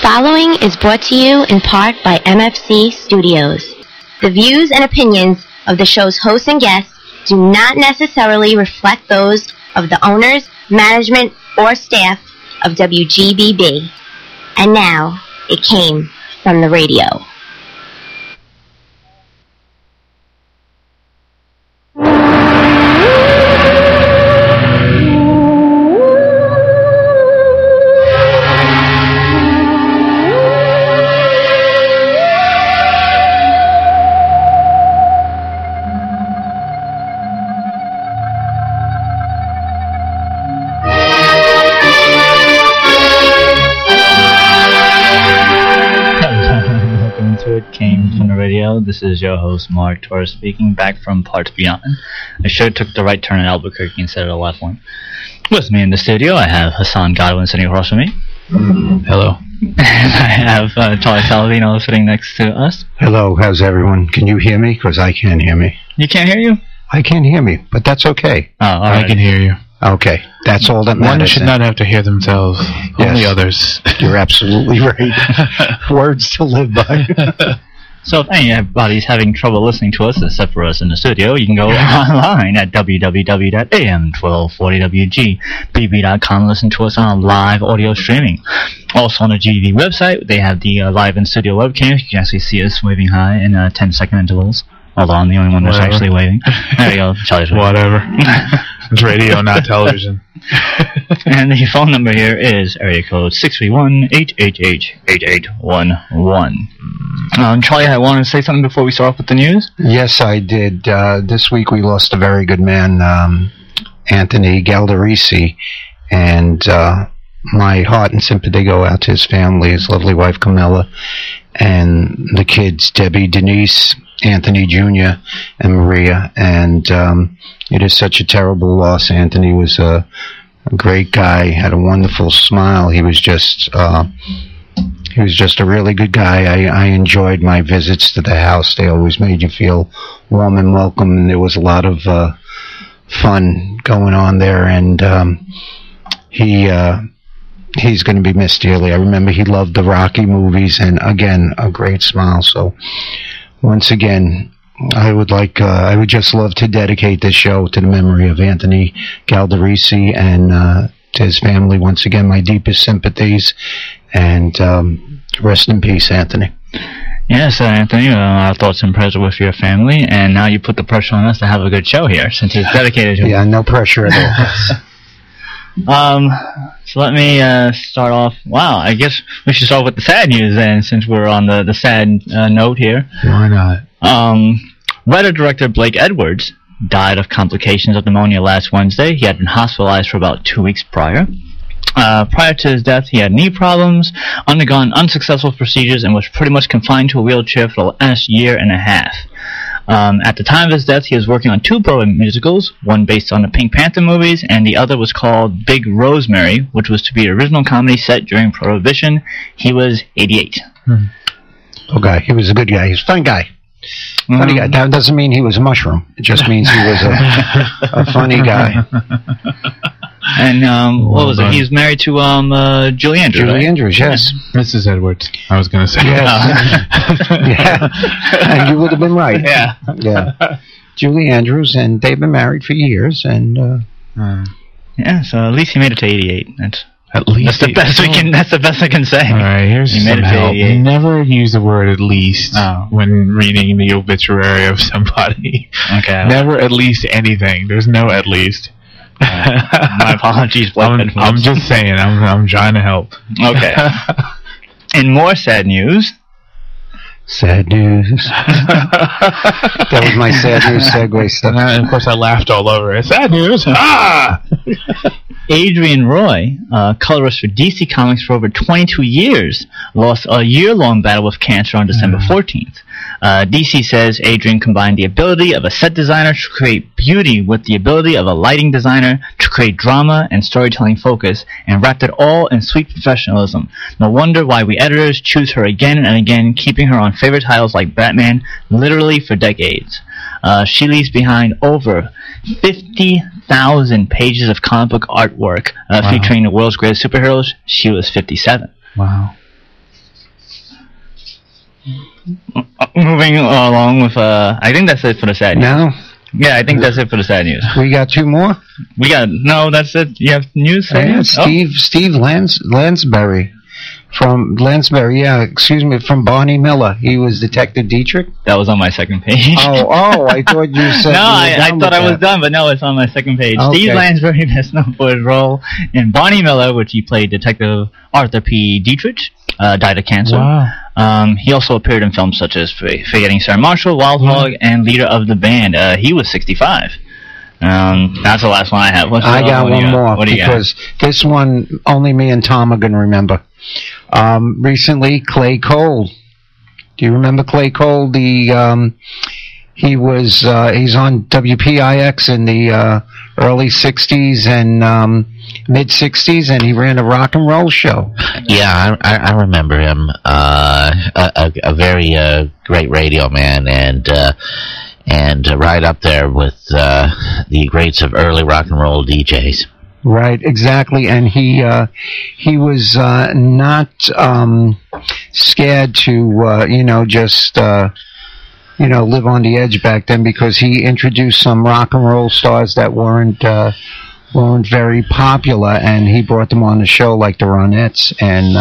following is brought to you in part by MFC Studios. The views and opinions of the show's hosts and guests do not necessarily reflect those of the owners, management, or staff of WGBB. And now, it came from the radio. This is your host, Mark Torres, speaking back from Parts Beyond. I sure took the right turn in Albuquerque instead of the left one. With me in the studio, I have Hassan Godwin sitting across from me. Hello. And I have Charlie Saladino sitting next to us. Hello, how's everyone? Can you hear me? Because I can't hear me. You can't hear you? I can't hear me, but that's okay. Oh, all right. I can hear you. Okay, that's all that matters. One should not have to hear themselves, yes. Only others. You're absolutely right. Words to live by. So if anybody's having trouble listening to us, except for us in the studio, you can go online at www.am1240wgbb.com and listen to us on live audio streaming. Also on the GBB website, they have the live in-studio webcam. You can actually see us waving hi in 10-second intervals. Although I'm the only one that's actually waving. There you go, Charlie's waving. Whatever. It's radio, not television. And the phone number here is area code 631-888-8811. Charlie, I wanted to say something before we start off with the news. Yes, I did. This week we lost a very good man, Anthony Galdarisi, and my heart and sympathy go out to his family, his lovely wife Camilla, and the kids, Debbie, Denise, Anthony Jr., and Maria. And it is such a terrible loss. Anthony was a great guy, had a wonderful smile. He was just a really good guy. I enjoyed my visits to the house. They always made you feel warm and welcome, and there was a lot of fun going on there. And he's going to be missed dearly. I remember he loved the Rocky movies, and again, a great smile. So once again, I would just love to dedicate this show to the memory of Anthony Galdarisi, and to his family. Once again, my deepest sympathies, and rest in peace, Anthony. Yes, Anthony, our thoughts and prayers are with your family, and now you put the pressure on us to have a good show here, since it's dedicated to Yeah, no pressure at all. So let me start off. Wow, I guess we should start with the sad news then, since we're on the sad note here. Why not? Writer-director Blake Edwards died of complications of pneumonia last Wednesday. He had been hospitalized for about 2 weeks prior. Prior to his death, he had knee problems, undergone unsuccessful procedures, and was pretty much confined to a wheelchair for the last year and a half. At the time of his death, he was working on 2 Broadway musicals, one based on the Pink Panther movies, and the other was called Big Rosemary, which was to be an original comedy set during Prohibition. He was 88. Okay, he was a good guy. He's a fun guy. Funny guy. That doesn't mean he was a mushroom. It just means he was a funny guy. And what was it? He was married to Julie Andrews. Julie right? Andrews, yes. Mrs. Edwards, I was going to say. Yes. Yeah. And you would have been right. Yeah. Yeah. Julie Andrews, and they've been married for years, and yeah. So at least he made it to 88. That's the best we can. That's the best I can say. All right, here's some help. Never use the word "at least" when reading the obituary of somebody. Okay. Never at least anything. There's no at least. My apologies, Blake. I'm just saying. I'm trying to help. Okay. In more sad news. Sad news. That was my sad news segue stuff. And of course, I laughed all over it. Sad news. Ah! Adrian Roy, colorist for DC Comics for over 22 years, lost a year-long battle with cancer on December 14th. DC says Adrian combined the ability of a set designer to create beauty with the ability of a lighting designer to create drama and storytelling focus, and wrapped it all in sweet professionalism. No wonder why we editors choose her again and again, keeping her on favorite titles like Batman literally for decades. She leaves behind over 50,000 pages of comic book artwork featuring the world's greatest superheroes. She was 57. Wow. Moving along with, I think that's it for the sad news. No? Yeah, I think that's it for the sad news. We got two more? No, that's it. You have news? Steve Lansbury. From Lansbury, from Barney Miller. He was Detective Dietrich. That was on my second page. I thought you said. No, I thought I was done, but no, it's on my second page. Okay. Steve Lansbury, best known for his role in Barney Miller, which he played Detective Arthur P. Dietrich, died of cancer. Wow. He also appeared in films such as Forgetting Sarah Marshall, Wild Hog, and Leader of the Band. He was 65. That's the last one I have. I got one more because this one only me and Tom are going to remember. Recently, Clay Cole. Do you remember Clay Cole? He's on WPIX in the early 60s and mid 60s, and he ran a rock and roll show. Yeah, I remember him. A very great radio man, and right up there with the greats of early rock and roll DJs. Right, exactly, and he was not scared to just live on the edge back then, because he introduced some rock and roll stars that weren't very popular, and he brought them on the show, like the Ronettes and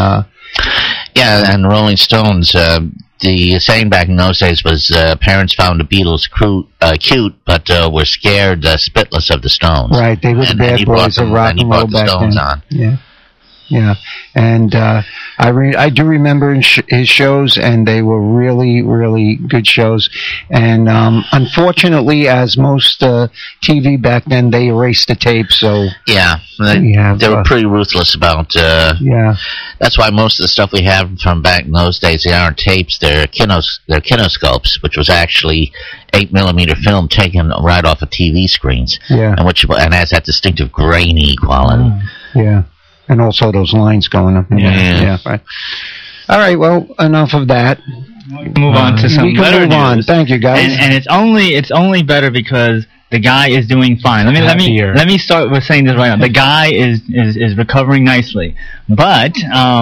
and Rolling Stones. The saying back in those days was parents found the Beatles cute, but were scared spitless of the Stones. Right, they were the bad boys of rock and roll back then. Yeah, and I do remember his shows, and they were really, really good shows. And unfortunately, as most TV back then, they erased the tape. So they were pretty ruthless about. That's why most of the stuff we have from back in those days, they aren't tapes. They're kinescopes, which was actually 8mm film taken right off of TV screens. Yeah, and has that distinctive grainy quality. Yeah. And also those lines going up. Yeah, right. All right, well, enough of that. Move on to some better news. Thank you, guys. And it's only better because the guy is doing fine. Let me start with saying this right now. The guy is recovering nicely, but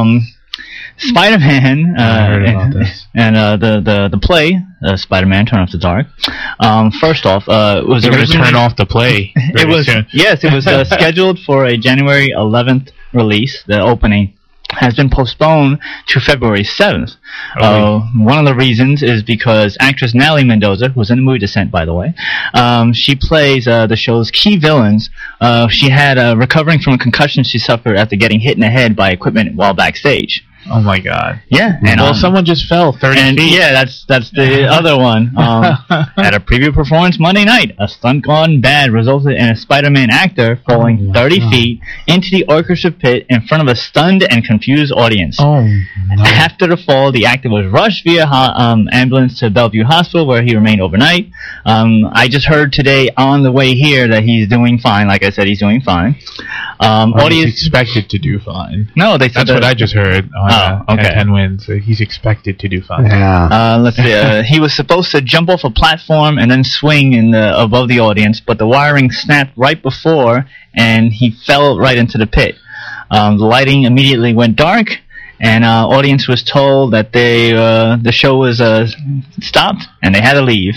Spider-Man and the play Spider-Man Turn Off the Dark. First off, was going to turn off the play. It was scheduled for a January 11th release. The opening has been postponed to February 7th. One of the reasons is because actress Natalie Mendoza, who's in the movie Descent, by the way, she plays the show's key villains. She had recovering from a concussion she suffered after getting hit in the head by equipment while backstage. Oh my God! Yeah, and someone just fell 30 feet. Yeah, that's the other one. At a preview performance Monday night, a stunt gone bad resulted in a Spider-Man actor falling 30 feet into the orchestra pit in front of a stunned and confused audience. After the fall, the actor was rushed via ambulance to Bellevue Hospital, where he remained overnight. I just heard today on the way here that he's doing fine. Like I said, he's doing fine. He's expected to do fine. No, they said that's what I just heard. Okay. 10 wins. He's expected to do fine. Yeah. Let's see. He was supposed to jump off a platform and then swing above the audience, but the wiring snapped right before, and he fell right into the pit. The lighting immediately went dark, and audience was told that the show was stopped, and they had to leave.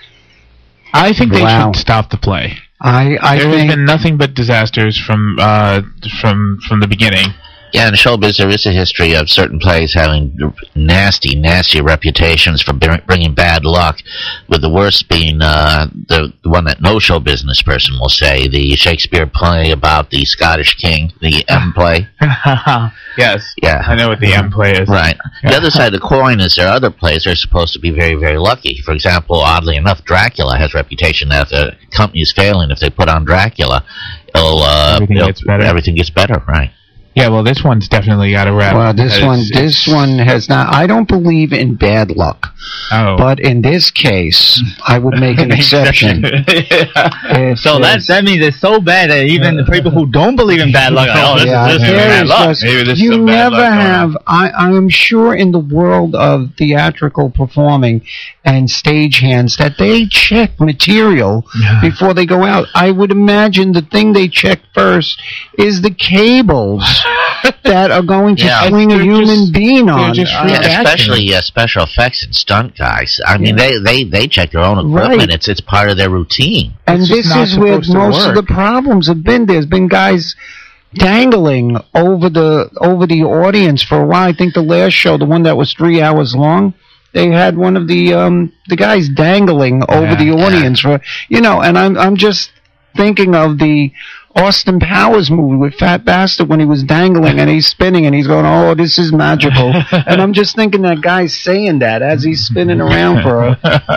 I think they should stop the play. There has been nothing but disasters from the beginning. Yeah, in showbiz, there is a history of certain plays having nasty reputations for bringing bad luck, with the worst being the one that no show business person will say, the Shakespeare play about the Scottish king, the M play. Yes. Yeah. I know what the M play is. Right. Yeah. The other side of the coin is there are other plays that are supposed to be very, very lucky. For example, oddly enough, Dracula has a reputation that if the company is failing, if they put on Dracula, everything gets better, right? Yeah, well, this one's definitely got a rap. Well, this one has not. I don't believe in bad luck. Oh. But in this case, I would make an exception. So that means it's so bad that even the people who don't believe in bad luck are like, oh, this is bad luck. You never have, I'm sure in the world of theatrical performing and stagehands that they check material before they go out. I would imagine the thing they check first is the cables that are going to swing a human being on. Especially special effects and stunt guys. I mean, they check their own equipment. Right. It's part of their routine. And this is where most of the problems have been. There's been guys dangling over the audience for a while. I think the last show, the one that was 3 hours long, they had one of the guys dangling over the audience for, and I'm just thinking of the Austin Powers movie with Fat Bastard when he was dangling and he's spinning and he's going, oh, this is magical. And I'm just thinking that guy's saying that as he's spinning around for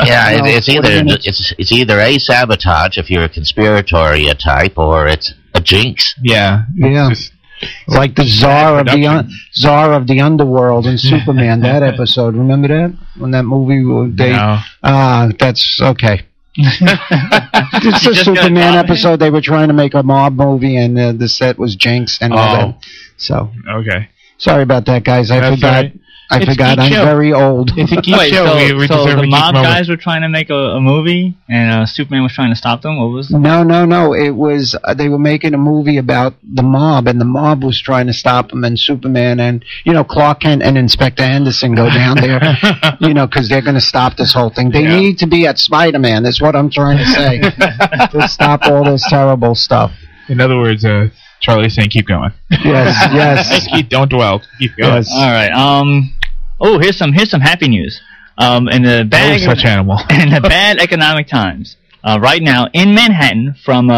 it's either a sabotage if you're a conspiratory type, or it's a jinx. Yeah. Like the Czar of the Underworld in Superman, that episode. Remember that? When that movie, that's okay. It's a Superman episode. They were trying to make a mob movie, and the set was jinxed and all that. So okay, sorry about that, guys. I forgot. I'm very old. It's a geek show. So the mob guys were trying to make a movie, and Superman was trying to stop them? What was it? No. It was, they were making a movie about the mob, and the mob was trying to stop them, and Superman and, Clark Kent and Inspector Henderson go down there, because they're going to stop this whole thing. They need to be at Spider-Man, is what I'm trying to say, to stop all this terrible stuff. In other words, Charlie's saying keep going. Yes. Don't dwell. Keep going. Yes. All right. Here's some happy news. In the bad economic times. Right now in Manhattan from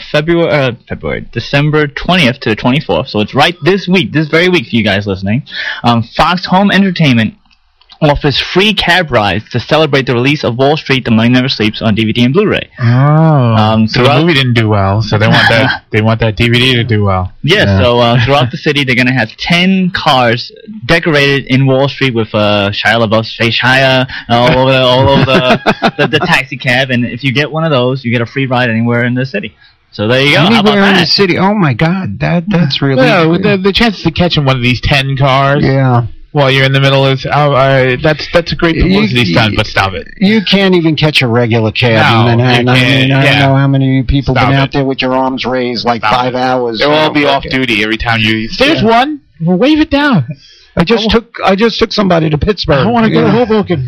December 20th to the 24th. So it's right this very week for you guys listening. Fox Home Entertainment offers free cab rides to celebrate the release of Wall Street: The Money Never Sleeps on DVD and Blu-ray. So the movie didn't do well, so they want that DVD to do well. So throughout the city, they're going to have 10 cars decorated in Wall Street with Shia LaBeouf's face all over the taxi cab, and if you get one of those, you get a free ride anywhere in the city. So there you go. Anywhere in the city. Oh my God, that's really the chances of catching one of these 10 cars. Yeah. While you're in the middle is that's a great publicity stunt, but stop it. You can't even catch a regular cab in Manhattan. I don't know how many people been out there with your arms raised like 5 hours. They'll all be off duty every time you. There's one. Well, wave it down. I just took somebody to Pittsburgh. I want to go to Hoboken.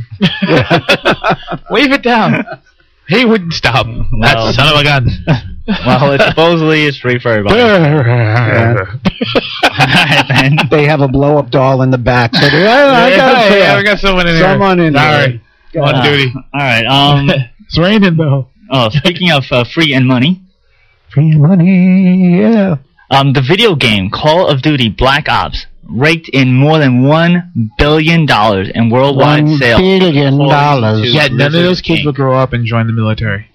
Wave it down. He wouldn't stop. That son of a gun. Well, supposedly it's free for everybody. They have a blow-up doll in the back. So we got someone in here. Someone in there. On duty. All right. It's raining though. Oh, speaking of free and money. Free and money, yeah. The video game Call of Duty Black Ops raked in more than $1 billion in worldwide sales. $1 billion. Yeah, none of those kids will grow up and join the military.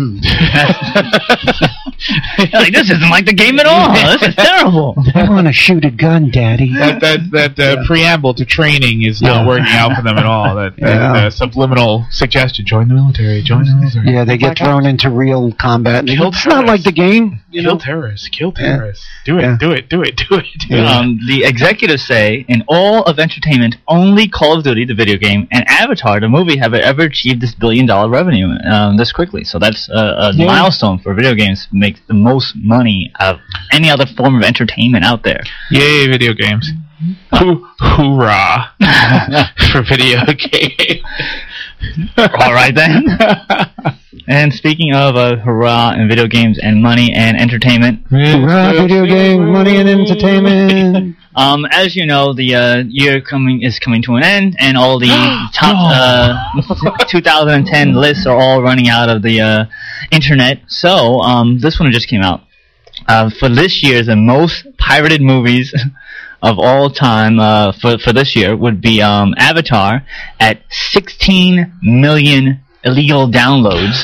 Like, this isn't like the game at all. This is terrible. I want to shoot a gun, Daddy. That preamble to training is not working out for them at all. That subliminal suggestion: join the military. Join the military. Yeah, they get thrown into real combat. It's not like the game. Kill terrorists. Kill terrorists. Do it. Do it. The executives say in all of entertainment, only Call of Duty, the video game, and Avatar, the movie, have ever achieved this $1 billion revenue this quickly. So that's a milestone for video games to make the most money of any other form of entertainment out there. Yay, video games. Hoorah for video games. All right, then. And speaking of hurrah and video games and money and entertainment. Hurrah, video game, money and entertainment. As you know, the year is coming to an end, and all the top 2010 lists are all running out of the internet. So this one just came out. For this year, the most pirated movies of all time for this year would be Avatar at 16 million illegal downloads.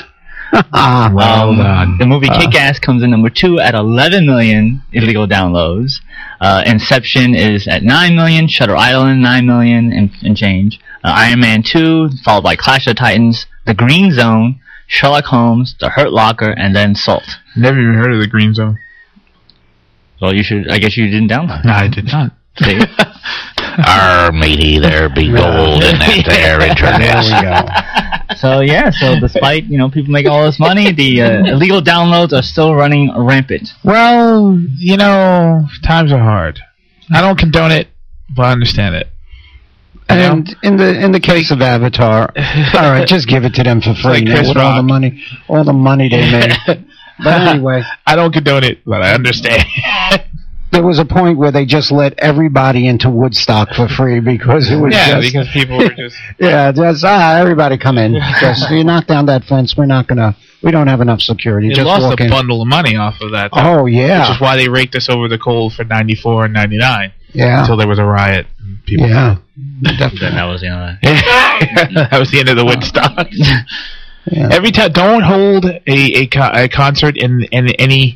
Well done. The movie Kick-Ass comes in number 2 at 11 million illegal downloads. Inception is at 9 million. Shutter Island 9 million and change. Iron Man 2, followed by Clash of the Titans, The Green Zone, Sherlock Holmes, The Hurt Locker, and then Salt. Never even heard of The Green Zone. Well, you should. I guess you didn't download. No, I did not. See? Matey, there be gold in that there internet. There we go. So despite people making all this money, the illegal downloads are still running rampant. Well, times are hard. I don't condone it, but I understand it. And in the case of Avatar, all right, just give it to them for free. Like Chris with Rock. all the money they made. But anyway, I don't condone it, but I understand. there was a point where they just let everybody into Woodstock for free because it was because people were just everybody come in. Just you knock down that fence. We don't have enough security. They just lost walk a in. bundle of money off of that. Oh yeah, which is why they raked us over the coals for 94 and 99. Yeah, until there was a riot. And people definitely. That was the end of that. That was the end of the Woodstock. Yeah. Every time, don't hold a concert in any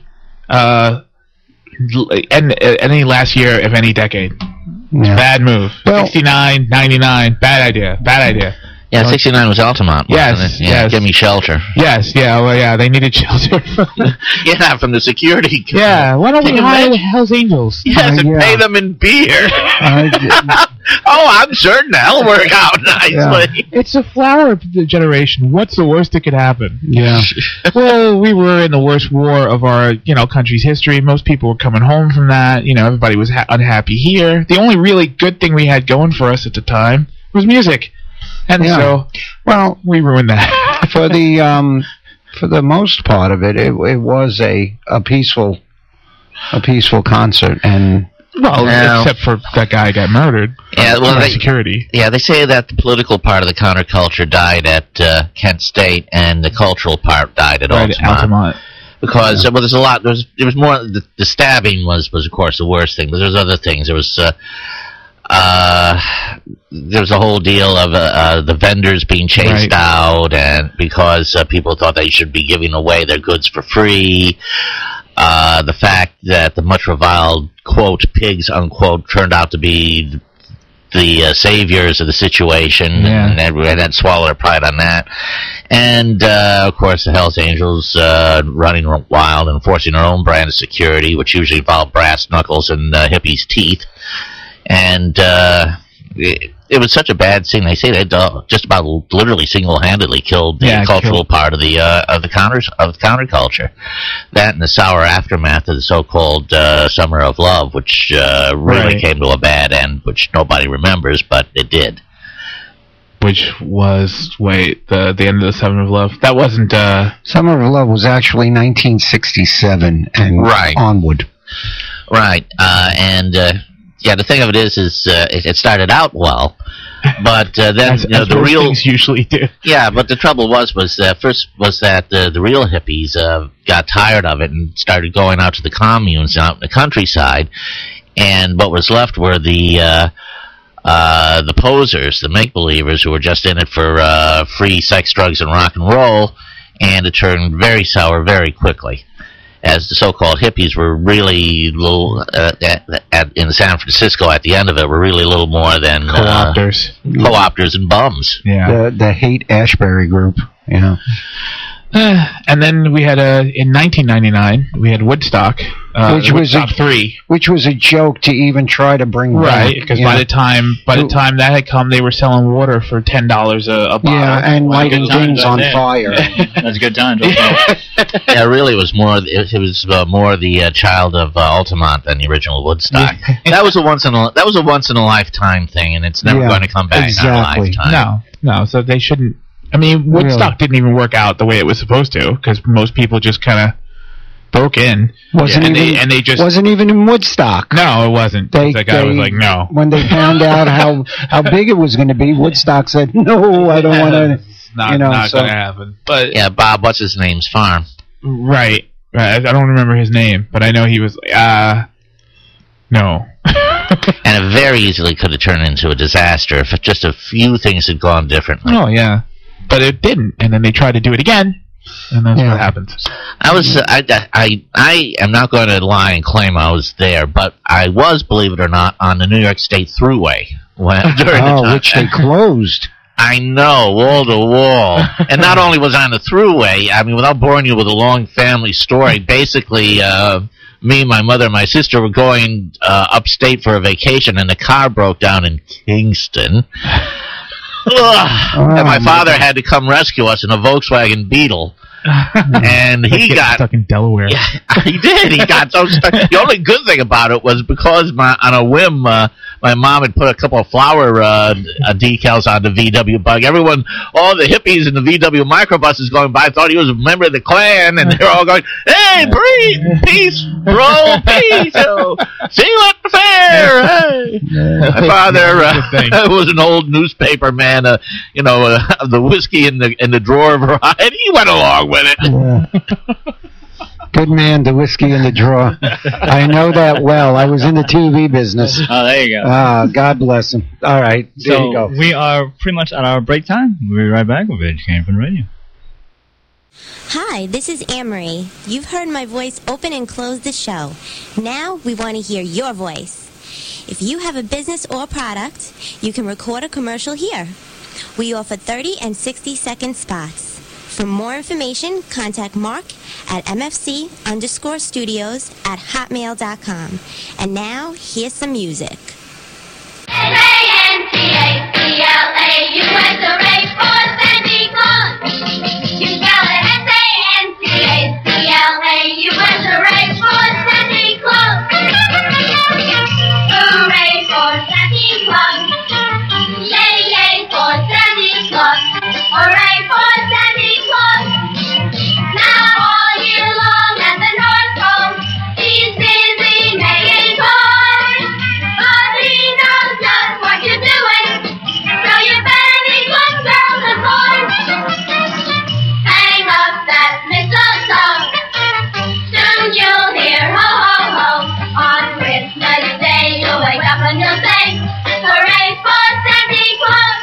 last year of any decade. Yeah. Bad move. Well, 69, 99, bad idea. Yeah, 69 was Altamont. Yes, yes. Give me shelter. Yes, they needed shelter. Yeah, from the security. Yeah, why don't we hire the Hells Angels? Yes, and pay them in beer. I'm certain that'll work out nicely. Yeah. It's a flower generation. What's the worst that could happen? Yeah. Well, we were in the worst war of our, country's history. Most people were coming home from that. Everybody was unhappy here. The only really good thing we had going for us at the time was music. And so, we ruined that. for the most part of it, it was a peaceful concert, and except for that guy got murdered. Yeah, security. Yeah, they say that the political part of the counterculture died at Kent State, and the cultural part died at Altamont. Because there's a lot. There was more. The stabbing was of course the worst thing, but there's other things. There was a whole deal of the vendors being chased out, and because people thought they should be giving away their goods for free. The fact that the much reviled, quote, pigs, unquote, turned out to be the saviors of the situation, and had swallowed their pride on that. And, of course, the Hells Angels running wild and forcing their own brand of security, which usually involved brass knuckles and hippies' teeth. And it was such a bad scene. They say they just about literally single-handedly killed the cultural part of the counterculture. That and the sour aftermath of the so-called Summer of Love, which really came to a bad end, which nobody remembers, but it did. Which was the end of the Summer of Love. That wasn't Summer of Love was actually 1967 and onward. Right, the thing of it is it started out well, but then as the real things usually do. Yeah, but the trouble was that the real hippies got tired of it and started going out to the communes out in the countryside, and what was left were the posers, the make-believers who were just in it for free sex, drugs, and rock and roll, and it turned very sour very quickly. As the so-called hippies were really little, in San Francisco at the end of it, were really little more than co-opters and bums. Yeah, the Haight-Ashbury group. Yeah. And then we had in 1999 we had Woodstock, which was Woodstock 3, which was a joke to even try to bring back. Because by the time that had come, they were selling water for $10 a bottle. Yeah, and lighting things on fire. That's a good time. Yeah, really, it was more the child of Altamont than the original Woodstock. That was a once in a lifetime thing, and it's never going to come back in our lifetime. No. So they shouldn't. I mean, Woodstock didn't even work out the way it was supposed to, because most people just kind of broke in. Wasn't even in Woodstock. No, it wasn't. That guy was like, no. When they found out how big it was going to be, Woodstock said, no, I don't want to. Not going to happen. But yeah, Bob, what's his name's farm? Right. I don't remember his name, but I know he was like, no. And it very easily could have turned into a disaster if just a few things had gone differently. Oh, yeah. But it didn't, and then they tried to do it again, And that's what happens. I am not going to lie and claim I was there, but I was, believe it or not, on the New York State Thruway during the time. Which they closed. I know, wall to wall. And not only was I on the Thruway, I mean, without boring you with a long family story, basically, me, my mother, and my sister were going upstate for a vacation, and the car broke down in Kingston. And my father had to come rescue us in a Volkswagen Beetle. And he got stuck in Delaware. Yeah, he did. He got so stuck. The only good thing about it was because on a whim, my mom had put a couple of flower decals on the VW bug. All the hippies in the VW microbuses going by thought he was a member of the Klan, and they're all going, "Hey, peace, bro, peace. See you at the fair." Hey. My father was an old newspaper man, the whiskey in the drawer variety. He went along with it. Yeah. Good man, the whiskey in the drawer. I know that well. I was in the TV business. Oh, there you go. God bless him. All right, there you go. We are pretty much at our break time. We'll be right back with Educating from the Radio. Hi, this is Anne-Marie. You've heard my voice open and close the show. Now we want to hear your voice. If you have a business or product, you can record a commercial here. We offer 30 and 60-second spots. For more information, contact Mark at mfc_studios@hotmail.com. And now, here's some music. Hooray for Santa Claus! Now all year long at the North Pole, he's busy making toys, but he knows just what you're doing, so you better be good girls and boys. Hang up that mistletoe, soon you'll hear ho ho ho. On Christmas Day you'll wake up and you'll say, hooray for Santa Claus!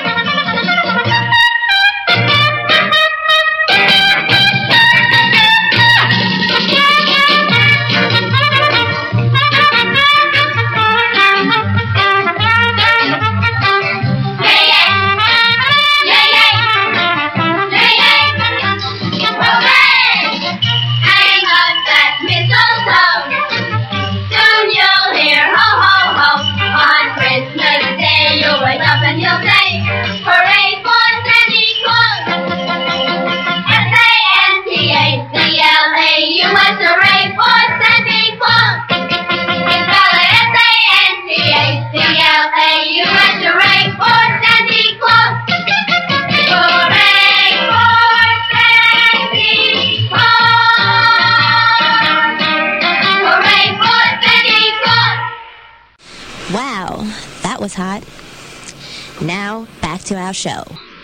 Wow, that was hot. Now, back to our show.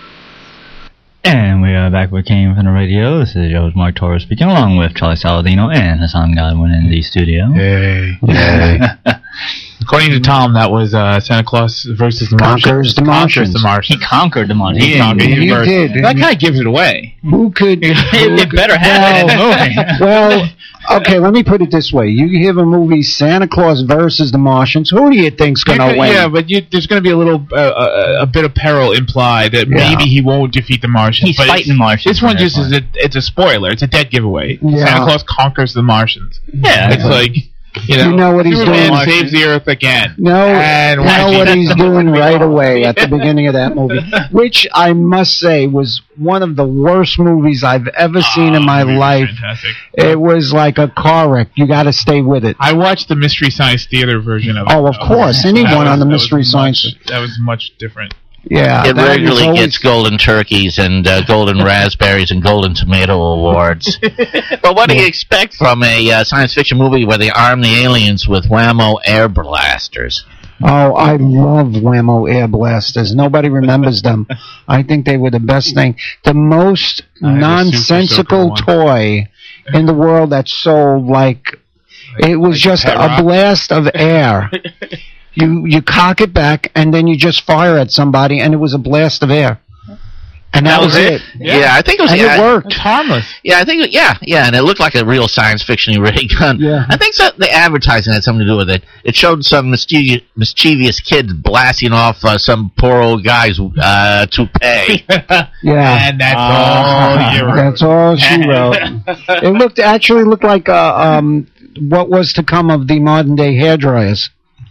And we are back with Came from the Radio. This is your host, Mark Torres, speaking along with Charlie Saladino and Hassan Godwin in the studio. Yay. According to Tom, that was Santa Claus versus the Martians. Conquers the Martians. He conquered the Martians. He did. That kind of gives it away. Who could... It better have it in the movie. Well, okay, let me put it this way. You have a movie, Santa Claus versus the Martians. Who do you think's going to win? Yeah, but there's going to be a little a bit of peril implied that maybe he won't defeat the Martians. He's fighting the Martians. This one just it's a spoiler. It's a dead giveaway. Yeah. Santa Claus conquers the Martians. Yeah. It's like... You know what he's Superman doing. saves the Earth again. No, you know what he's doing right away at the beginning of that movie, which I must say was one of the worst movies I've ever seen in my life. Fantastic. It was like a car wreck. You got to stay with it. I watched the Mystery Science Theater version of it. Oh, of course. Anyone on the Mystery Science. That was much different. Yeah, it regularly gets golden turkeys and golden raspberries and golden tomato awards. But what do you expect from a science fiction movie where they arm the aliens with whammo air blasters? Oh, I love Whammo air blasters. Nobody remembers them. I think they were the best thing. The most nonsensical toy in the world that sold like it was just a blast of air. You cock it back, and then you just fire at somebody, and it was a blast of air. And that was it. Yeah, I think it was. And it worked. It's harmless. Yeah, I think. Yeah, and it looked like a real science fiction ray gun. Yeah. I think the advertising had something to do with it. It showed some mischievous kids blasting off some poor old guy's toupee. Yeah. And that's all you wrote. That's all she wrote. It actually looked like what was to come of the modern day hairdryers.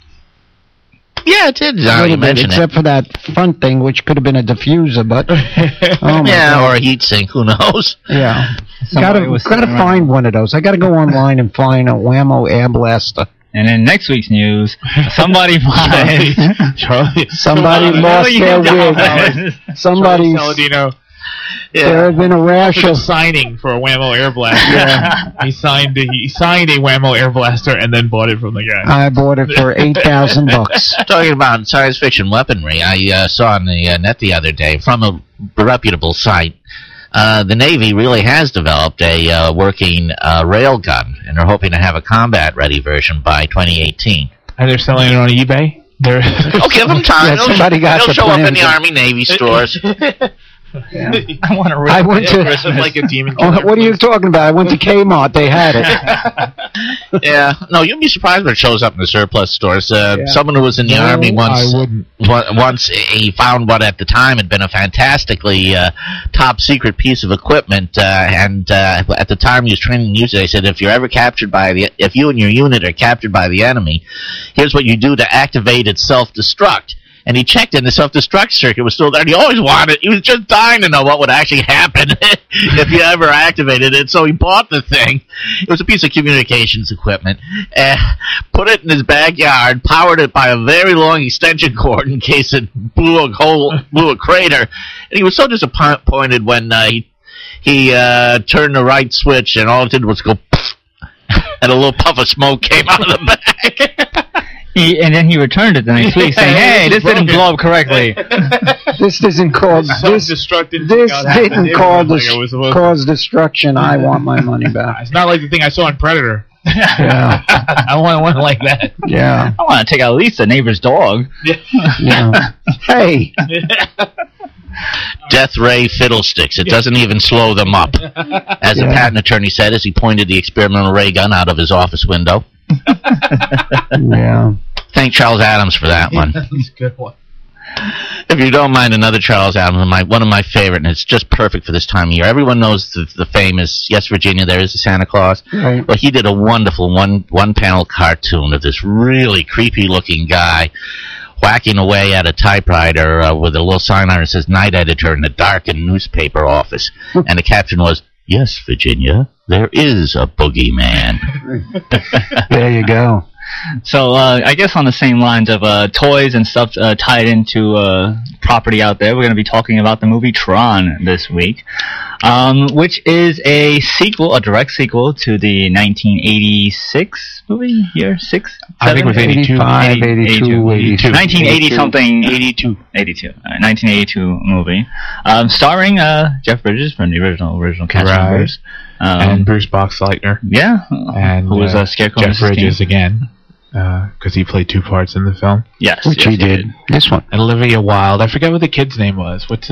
Yeah, it did. A You little bit, mentioned except for that front thing, which could have been a diffuser, but oh my yeah, God. or a heat sink. Who knows? Yeah, Somebody was gotta sitting find one of those. I gotta go online and find a Whammo air blaster. And in next week's news, somebody finds Charlie. Somebody lost their wig. Somebody. Saladino. There had been a rash For the of. signing for a Whammo air blaster. He signed a Whammo air blaster and then bought it from the guy. I bought it for $8,000. Talking about science fiction weaponry, I saw on the net the other day from a reputable site. The Navy really has developed a working rail gun, and they're hoping to have a combat-ready version by 2018. And they're selling it on eBay. They're Oh, give them time. Yeah, somebody got They'll the show up in plans. the Army Navy stores. I want to I went to. Christmas. like a demon. Oh, killer what are you place. talking about? I went to Kmart. They had it. Yeah. No, you'd be surprised when it shows up in the surplus stores. Someone who was in the Army once... I wouldn't. Once he found what at the time had been a fantastically top secret piece of equipment, and at the time he was training to use it, they said if you and your unit are captured by the enemy, here's what you do to activate its self-destruct. And he checked and the self-destruct circuit was still there. And he was just dying to know what would actually happen if you ever activated it. So he bought the thing. It was a piece of communications equipment. Put it in his backyard, powered it by a very long extension cord in case it blew a crater. And he was so disappointed when he turned the right switch and all it did was go pfft, and a little puff of smoke came out of the back. And then he returned it the next week saying, hey, this didn't blow up correctly. This isn't called. This didn't cause destruction. I want my money back. It's not like the thing I saw on Predator. Yeah. I want one like that. Yeah. I want to take out at least the neighbor's dog. Yeah. Hey. Death ray fiddlesticks. It doesn't even slow them up. As the patent attorney said as he pointed the experimental ray gun out of his office window. Yeah. Thank Charles Adams for that one. That's a good one. If you don't mind, another Charles Adams, one of my favorite, and it's just perfect for this time of year. Everyone knows the famous Yes, Virginia, There Is a Santa Claus. Right. Well, he did a wonderful one-panel cartoon of this really creepy-looking guy whacking away at a typewriter with a little sign on it that says night editor in a darkened newspaper office. And the caption was, Yes, Virginia, there is a boogeyman. There you go. So I guess on the same lines of toys and stuff tied into property out there, we're going to be talking about the movie Tron this week, which is a direct sequel to the 1986 movie, year 6? I think it was 82. 85, 82, 82. 1980-something. 82. 82. 1982 movie. Starring Jeff Bridges from the original cast members. And Bruce Boxleitner. Yeah. And who was Scarecrow Jeff Mrs. Bridges King. again. Because he played two parts in the film. Yes. Which yes, he did. This one. And Olivia Wilde. I forget what the kid's name was. What's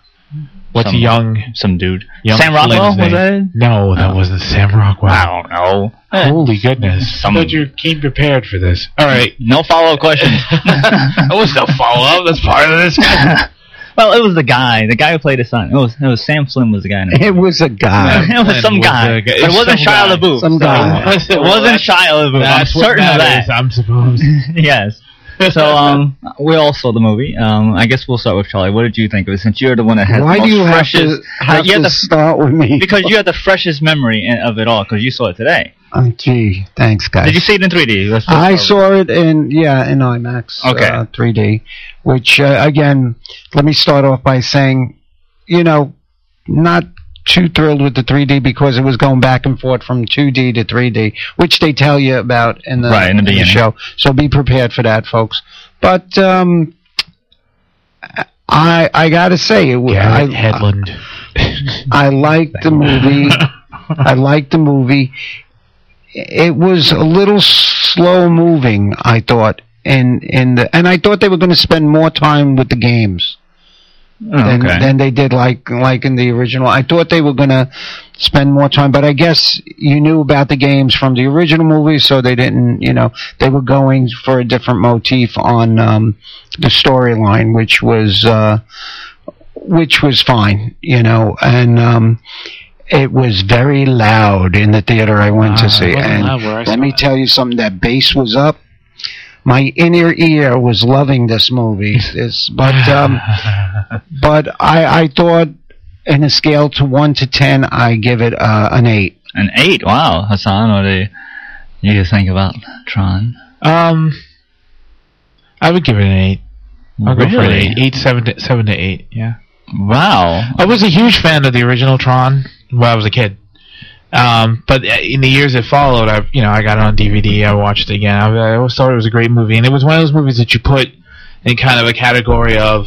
some dude. young Sam Rockwell, Flynn's was that name? it? No, that wasn't Sam Rockwell. I don't know. Holy goodness. Some- I thought you came prepared for this. All right. No follow-up questions. That was no follow-up. That's part of this. Well, it was the guy who played his son. It was Sam Flynn was the guy. It was a guy. It was some guy. But it wasn't Some Shia guy. LaBeouf. Some guy. It wasn't Shia LaBeouf. That's I'm what certain of that that. is, I'm supposed. Yes. So we all saw the movie. I guess we'll start with Charlie. What did you think of it? Since you're the one that has Why the do most you have freshest, to start with me? because you had the freshest memory of it all because you saw it today. Oh, gee, thanks, guys. Did you see it in 3D? I saw it in IMAX, Okay. 3D, which, again, let me start off by saying, not too thrilled with the 3D because it was going back and forth from 2D to 3D, which they tell you about in the beginning. show. So be prepared for that, folks. But I got to say, Garrett Hedlund. I liked the movie. I liked the movie. It was a little slow moving, I thought, and I thought they were going to spend more time with the games. than they did like in the original. I thought they were gonna spend more time, but I guess you knew about the games from the original movie, so they didn't. They were going for a different motif on the storyline, which was fine, and it was very loud in the theater I went to see, and let me tell you something, that bass was up. My inner ear was loving this movie, but I thought, in a scale to 1 to 10, I give it an 8. An 8? Wow, Hassan, what do you think about Tron? I would give it an 8. I'll go for an 8. 7 to 8. Yeah. Wow. I was a huge fan of the original Tron when I was a kid. But in the years that followed, I got it on DVD. I watched it again. I always thought it was a great movie, and it was one of those movies that you put in kind of a category of,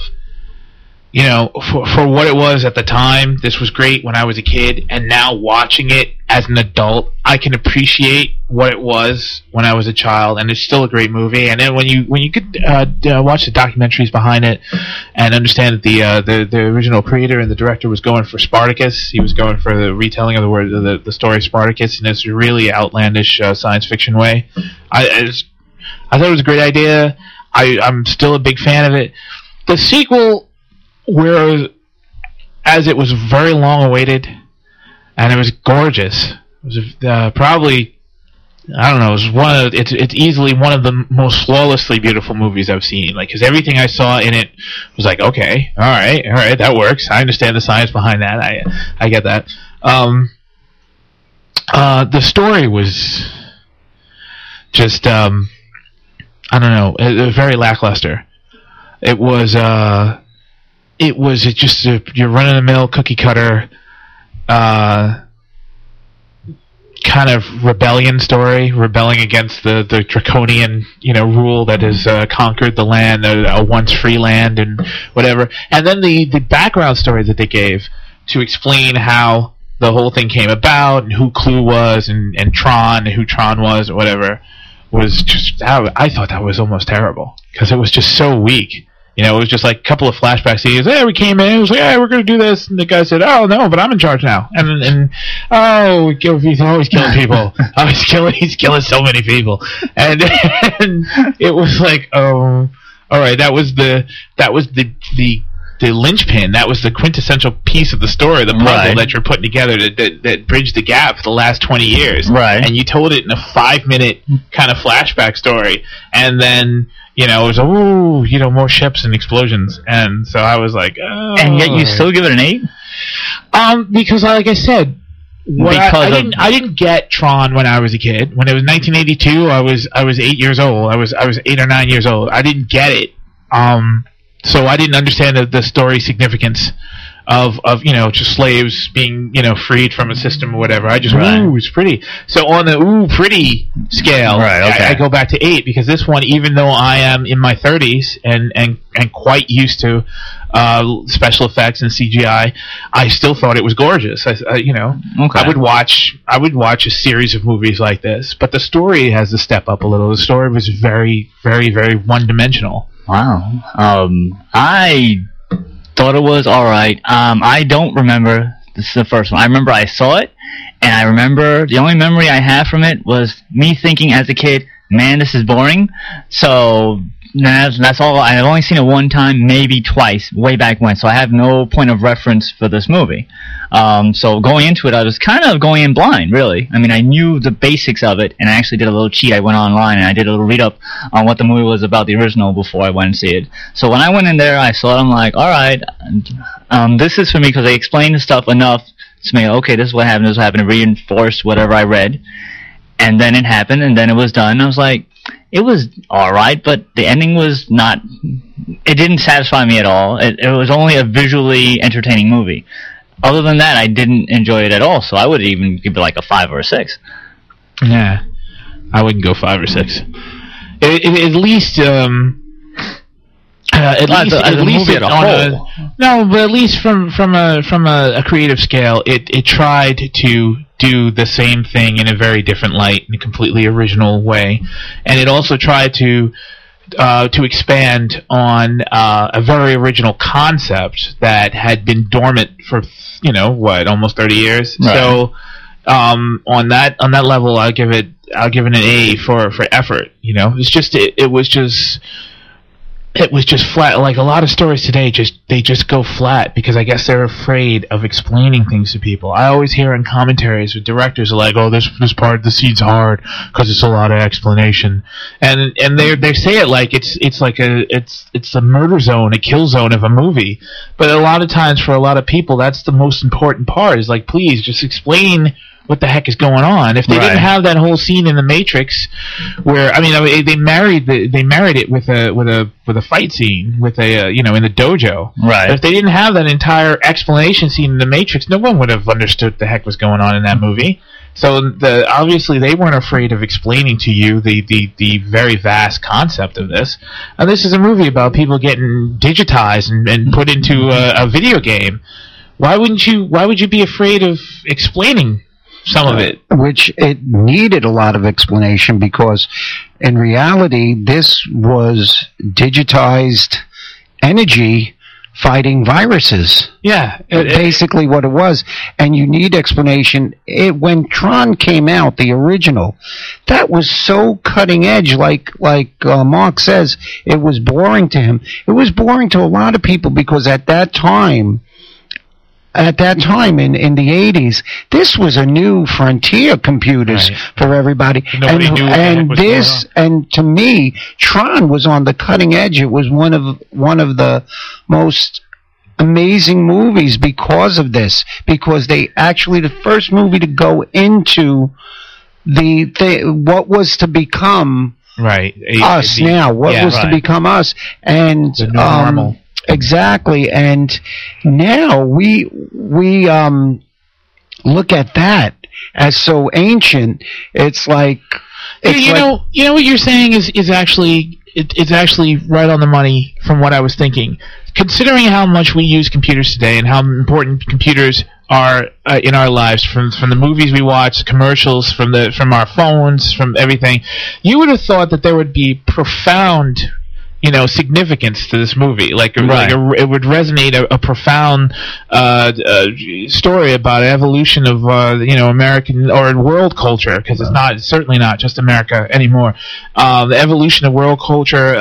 for what it was at the time. This was great when I was a kid, and now watching it as an adult, I can appreciate what it was when I was a child, and it's still a great movie. And then when you could watch the documentaries behind it and understand that the original creator and the director was going for Spartacus, he was going for the retelling of the story of Spartacus in this really outlandish science fiction way. I thought it was a great idea. I'm still a big fan of it. The sequel, as it was very long awaited, and it was gorgeous. It was probably, I don't know, it's easily one of the most flawlessly beautiful movies I've seen. Because everything I saw in it was like, okay, all right, that works. I understand the science behind that. I get that. The story was just, I don't know, very lackluster. It was just your run-of-the-mill cookie-cutter kind of rebellion story, rebelling against the draconian rule that has conquered the land, a once free land, and whatever. And then the background story that they gave to explain how the whole thing came about and who Clue was and Tron and who Tron was or whatever was just, I thought that was almost terrible because it was just so weak. It was just like a couple of flashback scenes. Hey, we came in. It was like, hey, we're going to do this. And the guy said, oh, no, but I'm in charge now. And he's always killing people. He's killing so many people. And it was like, oh, all right, that was the linchpin. That was the quintessential piece of the story, the puzzle that you're putting together that bridged the gap for the last 20 years. Right. And you told it in a 5-minute kind of flashback story. And then, it was, more ships and explosions. And so I was like, oh. And yet you still give it an 8? Because like I said, I didn't get Tron when I was a kid. When it was 1982, I was 8 years old. I was 8 or 9 years old. I didn't get it. So I didn't understand the story significance of just slaves being freed from a system or whatever. I just ooh, it's pretty. So on the pretty scale, I go back to 8 because this one, even though I am in my 30s and quite used to special effects and CGI, I still thought it was gorgeous. I would watch a series of movies like this, but the story has to step up a little. The story was very, very, very one-dimensional. Wow. I thought it was alright. I don't remember. This is the first one. I remember I saw it, and I remember the only memory I have from it was me thinking as a kid, man, this is boring. So that's all. I've only seen it one time, maybe twice, way back when. So I have no point of reference for this movie. So going into it, I was kind of going in blind, really. I mean, I knew the basics of it, and I actually did a little cheat. I went online, and I did a little read-up on what the movie was about, the original, before I went and see it. So when I went in there, I saw it, I'm like, all right, this is for me, because they explained the stuff enough to me, okay, this is what happened, it reinforced whatever I read. And then it happened, and then it was done. I was like, it was alright, but the ending was not, it didn't satisfy me at all. It was only a visually entertaining movie. Other than that, I didn't enjoy it at all, so I would even give it like a 5 or a 6. Yeah, I wouldn't go 5 or 6. At least from a creative scale, it tried to do the same thing in a very different light, in a completely original way, and it also tried to to expand on a very original concept that had been dormant for almost 30 years. Right. So on that level, I'll give it an A for effort. It was just flat. Like a lot of stories today, they just go flat because I guess they're afraid of explaining things to people. I always hear in commentaries with directors are like, "Oh, this part of the scene's hard because it's a lot of explanation," and they say it like it's like it's a murder zone, a kill zone of a movie. But a lot of times for a lot of people, that's the most important part. Is like, please just explain what the heck is going on. If they didn't have that whole scene in The Matrix, where they married it with a fight scene with a in the dojo. Right. But if they didn't have that entire explanation scene in The Matrix, no one would have understood what the heck was going on in that movie. So obviously they weren't afraid of explaining to you the very vast concept of this. And this is a movie about people getting digitized and put into a video game. Why would you be afraid of explaining some of it? Which it needed a lot of explanation because in reality this was digitized energy fighting viruses. Yeah. Basically what it was. And you need explanation. When Tron came out, the original, that was so cutting edge, like Mark says, it was boring to him. It was boring to a lot of people because at that time in the 80s, this was a new frontier computers for everybody. Nobody knew what the heck was going on. And to me, Tron was on the cutting edge. It was one of the most amazing movies because of this. Because they actually, the first movie to go into what was to become us now. What was to become us. And the new normal. Exactly, and now we look at that as so ancient. It's like you know what you're saying is actually it's actually right on the money from what I was thinking. Considering how much we use computers today and how important computers are in our lives, from the movies we watch, commercials, from our phones, from everything, you would have thought that there would be profound significance to this movie. It would resonate a profound story about evolution of American or world culture, because it's certainly not just America anymore. The evolution of world culture,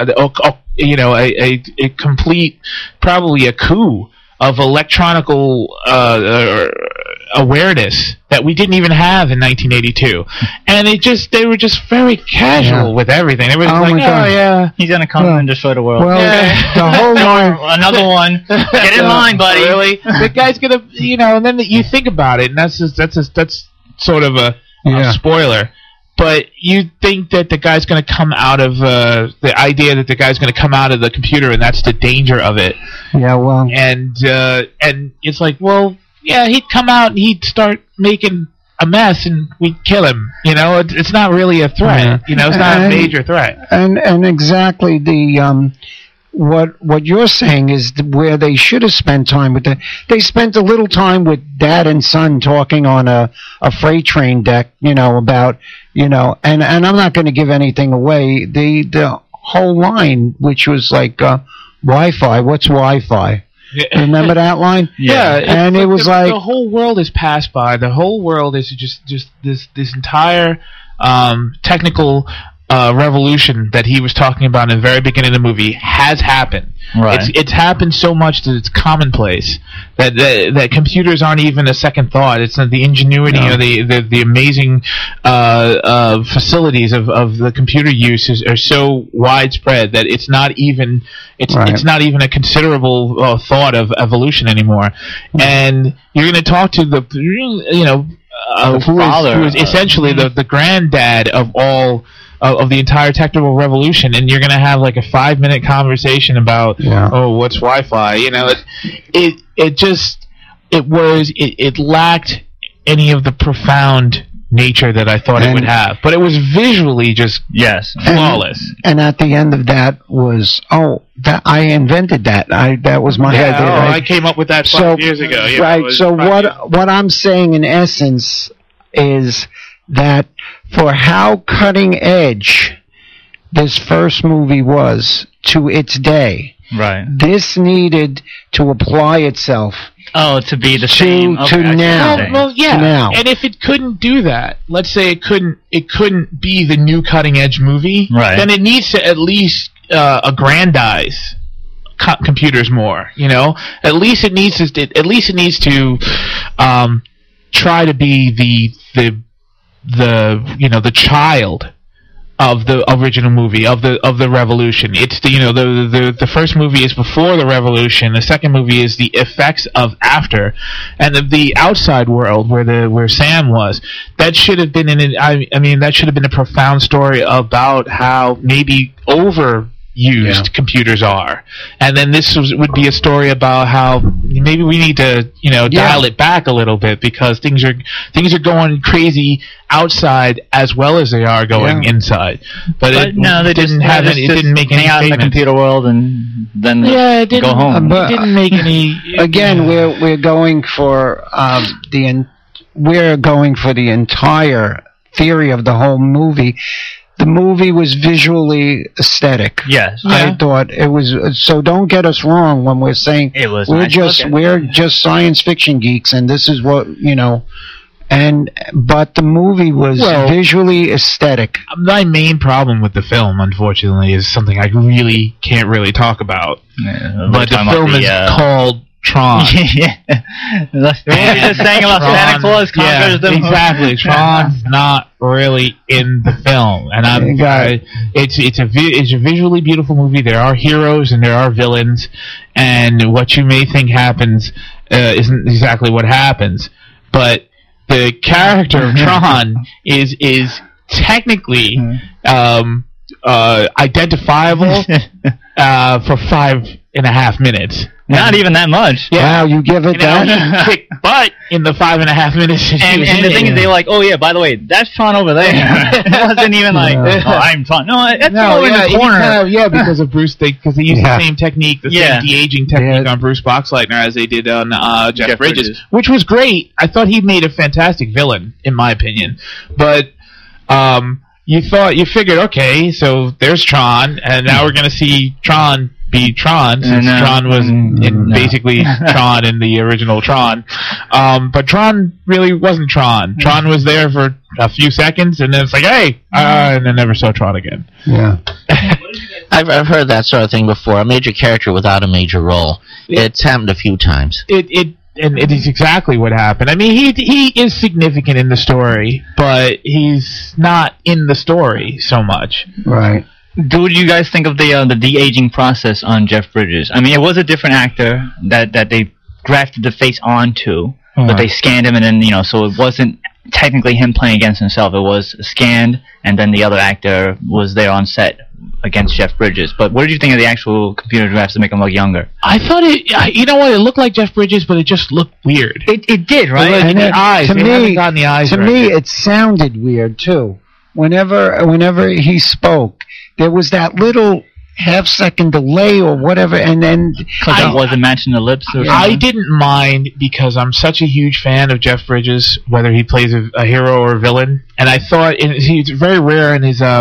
a complete, probably a coup of electronical awareness that we didn't even have in 1982, and they were just very casual with everything. They were just yeah, he's gonna come and destroy the world. Well, the whole another one. Get in line, buddy. Really, the guy's gonna, and then you think about it, and that's sort of a spoiler. But you think that the guy's going to come out of the idea that the guy's going to come out of the computer, and that's the danger of it. Yeah, well, and it's like, well, yeah, he'd come out and he'd start making a mess, and we'd kill him. It's not really a threat. It's not a major threat. And exactly the what you're saying is where they should have spent time with they spent a little time with dad and son talking on a freight train deck, about, and I'm not going to give anything away. The whole line, which was like Wi-Fi. What's Wi-Fi? Remember that line? Yeah, and it was like the whole world is passed by. The whole world is just this entire technical revolution that he was talking about in the very beginning of the movie has happened. Right. It's happened so much that it's commonplace that computers aren't even a second thought. It's the ingenuity or the amazing facilities of the computer use are so widespread that it's not even a considerable thought of evolution anymore. And you're going to talk to the who is essentially the granddad of all of the entire technical revolution, and you're going to have like a 5-minute conversation about what's Wi-Fi. It lacked any of the profound nature that I thought it would have, but it was visually just flawless. And at the end of that was that I invented that. That was my idea. Right? I came up with that 5 years ago. Yeah, right. So what I'm saying in essence is that for how cutting edge this first movie was to its day. Right. This needed to apply itself Oh, to be the same. to Okay, I see now. what you're saying. Well, yeah. Now. And if it couldn't do that, let's say it couldn't be the new cutting edge movie, Right. then it needs to at least aggrandize computers more. You know, at least it needs to try to be the child of the original movie, of the revolution. It's the first movie is before the revolution. The second movie is the effects of after, and the outside world where Sam was. That should have been that should have been a profound story about how maybe overused computers are, and then this would be a story about how maybe we need to dial it back a little bit because things are going crazy outside as well as they are going inside. But it didn't make any hang out in the statements. computer world and then it didn't go home. It didn't make any. Again, we're going for we're going for the entire theory of the whole movie. The movie was visually aesthetic. Yes. I thought it was. So don't get us wrong when we're saying It was we're nice just looking. we're just science fiction geeks, and this is what but the movie was visually aesthetic. My main problem with the film, unfortunately, is something I really can't really talk about. But the film is called Tron. Yeah. Just saying about Santa Claus conquers the moon. Exactly. Tron's not really in the film, and it's a visually beautiful movie. There are heroes and there are villains, and what you may think happens isn't exactly what happens. But the character of Tron is technically identifiable for 5.5 minutes. Not even that much. Wow, you give it that? Quick butt in the 5.5 minutes. And the thing is, they're like, oh yeah, by the way, that's Tron over there. It wasn't even like, I'm Tron. No, that's over in the corner. Because of Bruce, because they used the same technique, the same de-aging technique on Bruce Boxleitner as they did on Jeff Bridges, which was great. I thought he made a fantastic villain, in my opinion. But you figured, okay, so there's Tron, and now we're gonna see Tron be Tron, since Tron was basically Tron in the original Tron. But Tron really wasn't Tron. Tron was there for a few seconds, and then it's like, hey, and then never saw Tron again. Yeah. I've heard that sort of thing before. A major character without a major role. It's happened a few times. And it is exactly what happened. I mean, he is significant in the story, but he's not in the story so much. Right. What do you guys think of the de-aging process on Jeff Bridges? I mean, it was a different actor that they grafted the face onto, but they scanned him, and then so it wasn't technically him playing against himself. It was scanned, and then the other actor was there on set against Jeff Bridges. But what did you think of the actual computer graphics to make him look younger? I thought it looked like Jeff Bridges, but it just looked weird. It did, right? And the eyes, to they me, haven't gotten the eyes to right. me, it sounded weird too. Whenever he spoke, there was that little half-second delay or whatever, and then Because it wasn't matching the lips or something? I didn't mind because I'm such a huge fan of Jeff Bridges, whether he plays a hero or a villain. And I thought it's very rare in his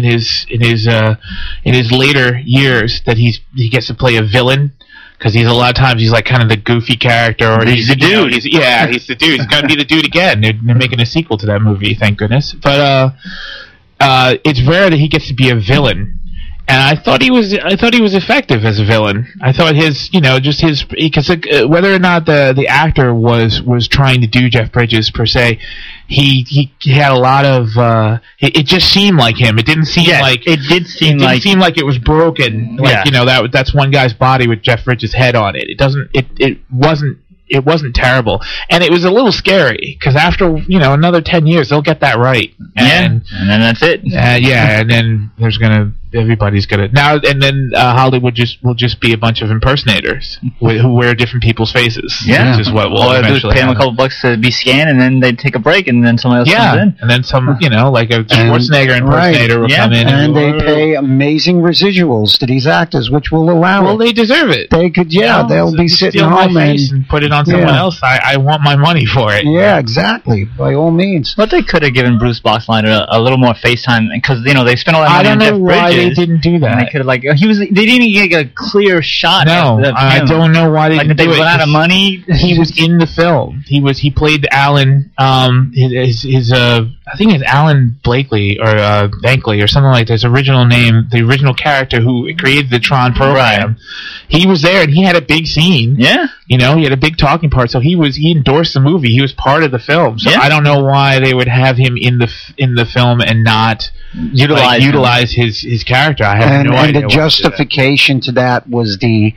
later years that he gets to play a villain. Because a lot of times he's like kind of the goofy character, or he's the dude. He's the dude. He's gonna be the dude again. They're making a sequel to that movie, thank goodness. But it's rare that he gets to be a villain. And I thought he was effective as a villain. I thought because whether or not the actor was trying to do Jeff Bridges per se, he had a lot of it just seemed like him. It didn't seem like it did seem like it was broken. Like that's one guy's body with Jeff Bridges' head on it. It wasn't terrible, and it was a little scary because after another 10 years they'll get that right, and then that's it. And then everybody's gonna now, and then Hollywood will just be a bunch of impersonators who wear different people's faces. Yeah, which is what will or eventually pay them a happen. couple bucks to be scanned, and then they take a break, and then somebody else comes in. And then some, like a Schwarzenegger impersonator will come in, and they pay amazing residuals to these actors, which will allow well, they deserve it. They could, they'll be sitting steal home my face and put it on someone else. I want my money for it. Yeah, exactly. By all means. But they could have given Bruce Boxleitner a little more FaceTime because they spent a lot of money on Jeff Bridges. they didn't do And they that. could have They didn't even get a clear shot. No, of I him. don't know why they Like, didn't did they do it. run out of 'cause money? He was in the film. He played Alan. I think it's Alan Blakely or Bankley or something like that. His original name, the original character who created the Tron program. Right. He was there and he had a big scene. Yeah. You know, he had a big talking part. So he endorsed the movie. He was part of the film. So Yeah. I don't know why they would have him in the film and not utilize his character. I have And no idea. the why they did that. justification to that was the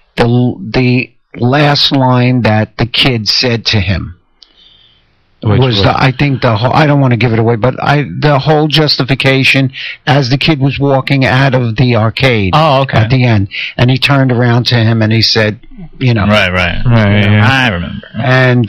last line that the kid said to him. I think the whole, I don't want to give it away, but the whole justification as the kid was walking out of the arcade at the end, and he turned around to him and he said, you know, Right. yeah. I remember. and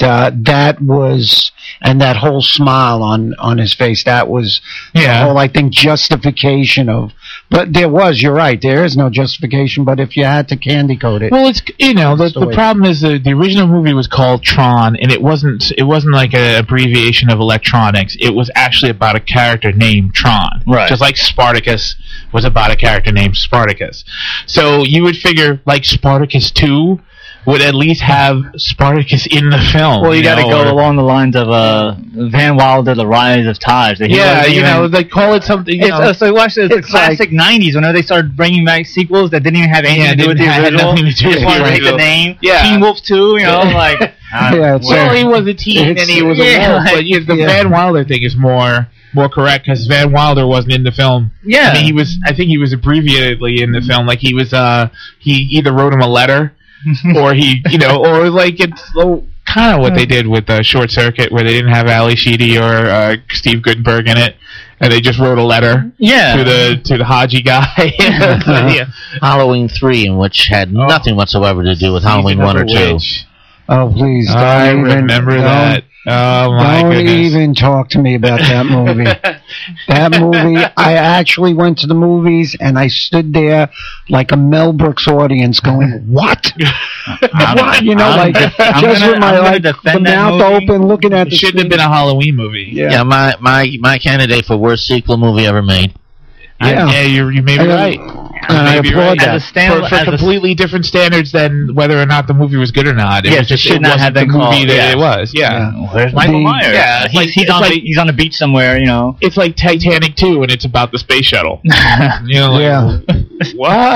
that whole smile on his face, that was the whole, I think, justification of. But you're right, there is no justification. But if you had to candy coat it, Well, it's the way. problem is the original movie was called Tron, and it wasn't like an abbreviation of electronics. It was actually about a character named Tron, Right. Just like Spartacus was about a character named Spartacus. So you would figure like Spartacus 2 would at least have Spartacus in the film. Well, you got to know, go or- along the lines of Van Wilder, The Rise of Taj. That he Yeah, wasn't you even- know, they call it something. You know, so watch this. The it's classic '90s whenever they started bringing back sequels that didn't even have anything to do with the didn't have original. nothing to do They with just the wanted to take the original. name. Yeah. Teen Wolf 2. You know, like. Yeah, it's well, he was a teen It's- and he was a yeah, wolf, like- but the Van Wilder thing is more correct because Van Wilder wasn't in the film. Yeah. I mean, I think he was abbreviatedly in the film. Like he either wrote him a letter, or or like it's kind of what they did with Short Circuit, where they didn't have Ali Sheedy or Steve Guttenberg in it, and they just wrote a letter Yeah. to the Haji guy. Yeah. Halloween 3, in which had nothing whatsoever to do with Halloween Season 1 of or the 2. Witch. oh please, don't I even, remember that. Oh my Don't goodness. even talk to me about that movie. That movie, I actually went to the movies and I stood there like a Mel Brooks audience going, what? What? You know, I'm just gonna- with I'm my gonna the defend that mouth movie. open, looking at It the shouldn't have screen. been a Halloween movie. Yeah, my candidate for worst sequel movie ever made. Yeah. You may be right. And I Maybe applaud right. that. As a stand- For as a- completely different standards than whether or not the movie was good or not. Yes, it should not have wasn't been the movie called, that yeah. it was. Yeah. Where's Michael The- Myers? Yeah, it's he's on a beach somewhere. You know. It's like Titanic 2 and it's about the space shuttle. You know, like, Yeah.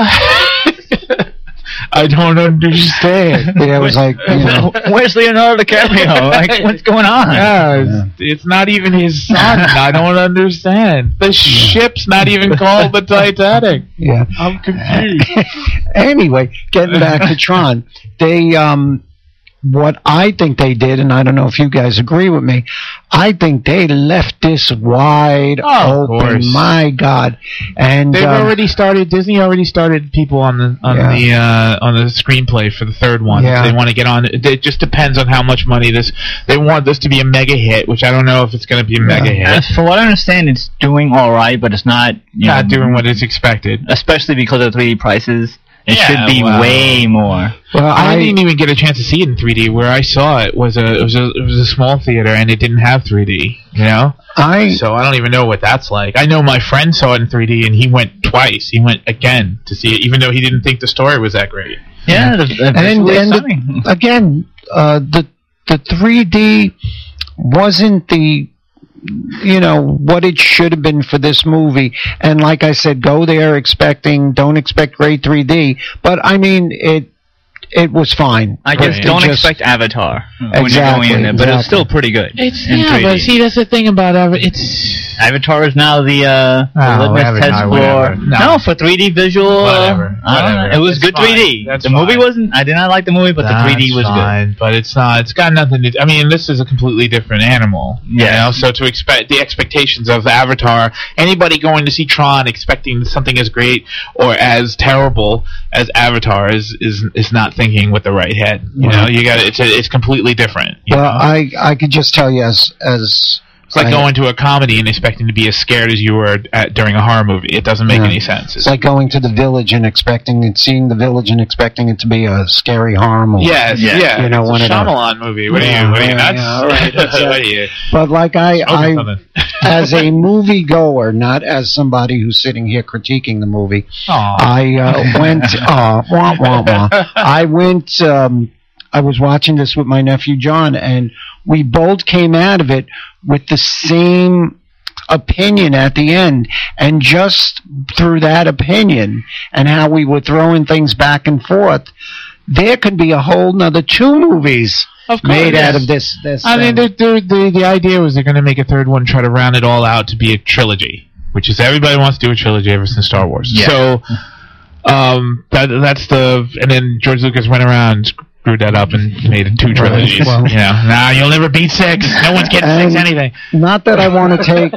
what? I don't understand. Yeah, it was like, you know, Where's Leonardo DiCaprio? Like, what's going on? Yeah, it's not even his son. I don't understand. The ship's not even called the Titanic. yeah. I'm confused. Anyway, getting back to Tron, they what I think they did, and I don't know if you guys agree with me, I think they left this wide Oh, of open. course. My God, and They've already started. Disney already started people on the screenplay for the third one. Yeah. They want to get on. It just depends on how much money they want this to be a mega hit, which I don't know if it's going to be a mega hit. From what I understand, it's doing all right, but it's not Not doing what is expected. especially because of 3D prices. It Yeah, should be well. way more. well, I didn't even get a chance to see it in 3D. Where I saw it was a small theater and it didn't have 3D. You know, so I don't even know what that's like. I know my friend saw it in 3D and he went twice. He went again to see it, even though he didn't think the story was that great. Yeah, and again, the 3D wasn't the what it should have been for this movie. And like I said, go there don't expect great 3D, but I mean it was fine. I But just it don't expect Avatar when you're Exactly, going in there, but it's exactly. still pretty good. It's in 3D. but see that's the thing about it's Avatar is now the litmus Avatar, test for whatever. No. for 3D visual. Whatever, I don't know. whatever. It was It's good fine. 3D. That's the movie fine. wasn't. I did not like the movie, but the 3D was good. fine, but it's not. It's got nothing to. I mean, this is a completely different animal. Yeah. You know? So to expect the expectations of Avatar, anybody going to see Tron expecting something as great or as terrible as Avatar is not thinking with the right head. You know, you got it's completely different. You Well, know? I could just tell you as It's like going to a comedy and expecting to be as scared as you were during a horror movie. It doesn't make Yeah. any sense. It's like going to the Village and seeing the Village and expecting it to be a scary horror movie. Yes, Yeah. yeah. You know, it's one a of those. Shyamalan movie. What Yeah, are you yeah, nuts? yeah, all right, that's What are you? But like Smoking something. as a movie goer, not as somebody who's sitting here critiquing the movie, I went. Wah, wah, wah. I went. I was watching this with my nephew John, and we both came out of it with the same opinion at the end. And just through that opinion and how we were throwing things back and forth, there could be a whole nother 2 movies made out of this. I mean, the idea was they're going to make a third one, try to round it all out to be a trilogy, which is everybody wants to do a trilogy ever since Star Wars. Yeah. So that's and then George Lucas went around, screwed that up, and made it 2 trilogies. Well, nah, you'll never beat 6. No one's getting 6 anything. Not that I want to take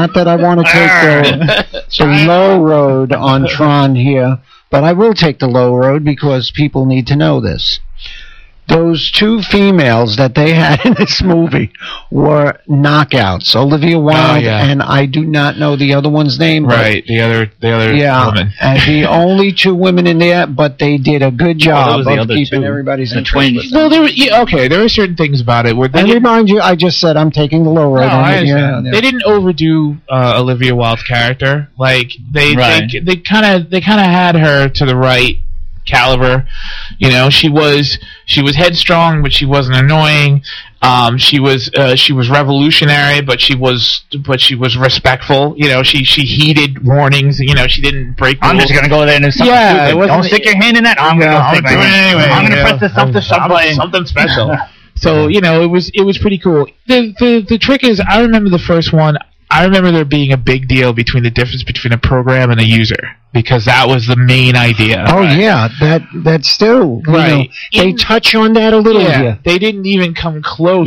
the low road on Tron here, but I will take the low road because people need to know this. Those 2 females that they had in this movie were knockouts. Olivia Wilde and I do not know the other one's name. Right, the other woman. And the only 2 women in there, but they did a good job of keeping everybody's interest with them. Well, there were certain things about it where they remind you, I just said I'm taking the low road. They didn't overdo Olivia Wilde's character. Like they kind of had her to the right caliber. She was headstrong, but she wasn't annoying. She was revolutionary, but she was respectful. She heeded warnings. She didn't break rules. I'm just gonna go there and do something stupid. Don't stick your hand in that. I'm gonna do it anyway. I'm gonna press the something special. So it was pretty cool. The trick is, I remember the first one. I remember there being a big deal between the difference between a program and a user, because that was the main idea. Oh, right? Yeah, that's still right. They touch on that a little. Yeah, they didn't even come close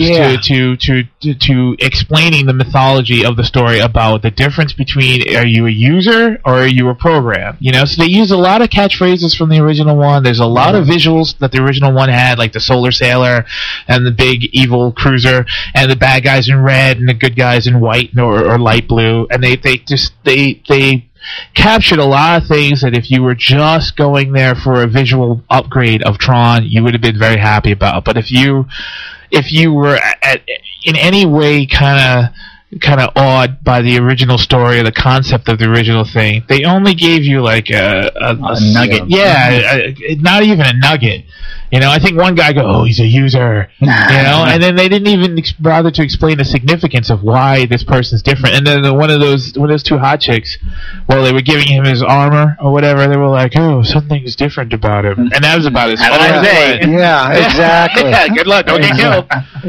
to explaining the mythology of the story about the difference between, are you a user or are you a program? So they use a lot of catchphrases from the original one. There's a lot of visuals that the original one had, like the solar sailor and the big evil cruiser and the bad guys in red and the good guys in white or light blue, and they captured a lot of things that if you were just going there for a visual upgrade of Tron, you would have been very happy about. But if you were in any way kind of awed by the original story or the concept of the original thing, they only gave you like a nugget. Not even a nugget. I think one guy go, he's a user, and then they didn't even bother to explain the significance of why this person's different. And then one of those 2 hot chicks, while they were giving him his armor or whatever, they were like, oh, something's different about him. And that was about as far as it went. Yeah, exactly. Good luck, don't get killed.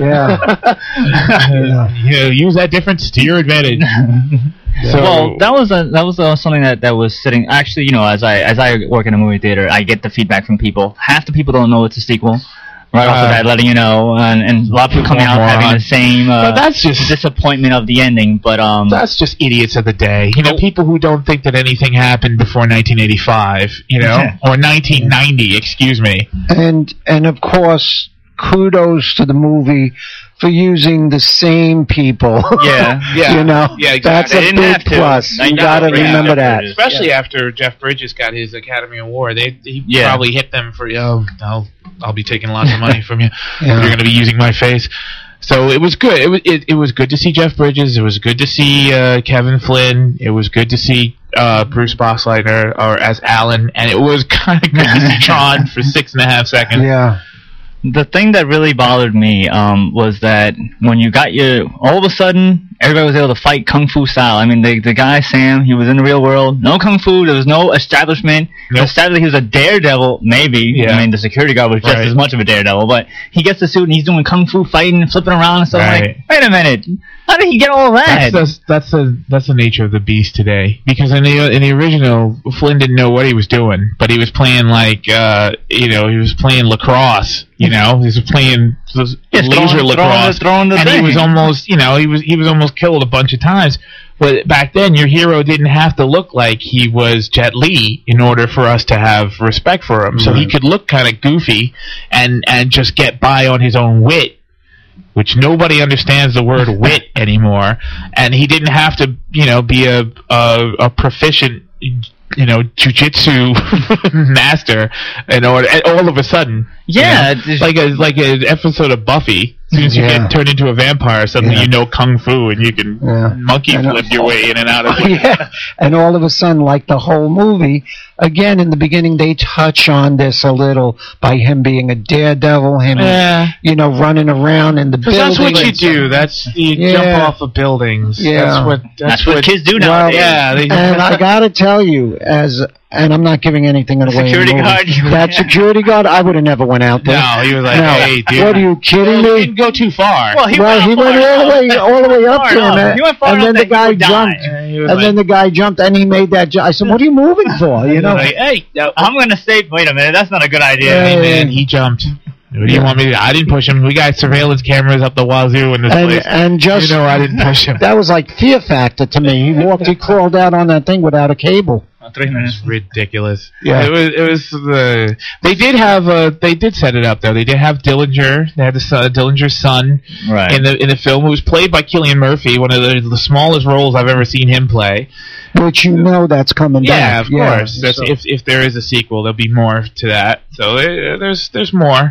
Use that difference to your advantage. Well, that was something that was sitting. Actually, as I work in a movie theater, I get the feedback from people. Half the people don't know it's a sequel. Right off the bat, letting you know, and a lot of people coming out having the same that's just disappointment of the ending. But that's just idiots of the day. People who don't think that anything happened before 1985, or 1990. Excuse me. And of course, kudos to the movie for using the same people. Yeah, exactly. That's a big plus. You got to remember that. Especially after Jeff Bridges got his Academy Award. He probably hit them for, I'll be taking lots of money from you. You're going to be using my face. So it was good. It was good to see Jeff Bridges. It was good to see Kevin Flynn. It was good to see Bruce Boxleitner or as Alan. And it was kind of good to see Tron for 6.5 seconds. Yeah. The thing that really bothered me was that when you got all of a sudden, everybody was able to fight Kung Fu style. I mean, the guy, Sam, he was in the real world. No Kung Fu. There was no establishment. Nope. Established he was a daredevil, maybe. Yeah. I mean, the security guard was just as much of a daredevil. But he gets the suit and he's doing Kung Fu fighting and flipping around and stuff. Like, wait a minute. How did he get all that? That's the nature of the beast today. Because in the original, Flynn didn't know what he was doing, but he was playing he was playing lacrosse. He was playing laser lacrosse, and he was almost, he was almost killed a bunch of times. But back then, your hero didn't have to look like he was Jet Li in order for us to have respect for him. So he could look kind of goofy and just get by on his own wit, which nobody understands the word wit anymore. And he didn't have to, be a proficient, jujitsu master in order. And all of a sudden, like an episode of Buffy. As soon as you Yeah. get turned into a vampire, suddenly Yeah. you know kung fu and you can monkey And, flip your way in and out of it. Yeah, and all of a sudden, like the whole movie, again in the beginning they touch on this a little by him being a daredevil, him running around in the Because building. that's what you do. That's you jump off of buildings. Yeah. That's what kids do Well, nowadays. and I gotta tell you, and I'm not giving anything away. Security in the movie, guard? That security guard, I would have never went out there. No, he was like, No. hey, dude. What are you kidding He me? didn't go too far. Well, he Well, went, he went all the way up Far to him, enough. He went far and then enough the that he guy would die. jumped, He was and then the guy jumped, and he made that jump. I said, "What are you moving for?" You know? Like, hey, I'm going to say, wait a minute, that's not a good idea. hey, man, he jumped. What do you want me to do? I didn't push him. We got surveillance cameras up the wazoo in this place. And just You know I didn't push him. that was like Fear Factor to me. He crawled out on that thing without a cable. 3 minutes. It's ridiculous. Yeah. It was the they did set it up though. They did have Dillinger. They had Dillinger's son Right. in the film, who was played by Cillian Murphy, one of the smallest roles I've ever seen him play. Which that's coming Yeah, back. of course. That's, so- if there is a sequel, there'll be more to that. So there's more.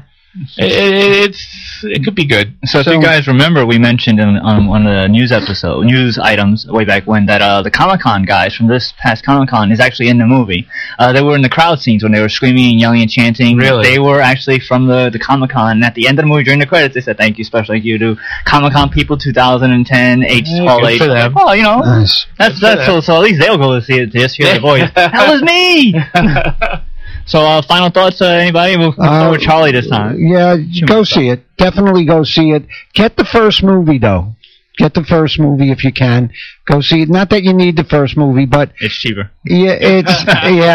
It could be good. So if you guys remember, we mentioned on one of the news items way back when that the Comic-Con guys from this past Comic-Con is actually in the movie. They were in the crowd scenes when they were screaming and yelling and chanting. Really? They were actually from the Comic-Con. And at the end of the movie, during the credits, they said, "Thank you, special thank you to Comic-Con people 2010, all good age." for them. Well, you know, Nice. that's Good for so at least they'll go to see it, just hear the voice. That was me! So final thoughts, anybody? We'll start with Charlie this time. Yeah, go see it. Definitely go see it. Get the first movie, though. Get the first movie if you can. Go see it. Not that you need the first movie, but It's cheaper. yeah, it's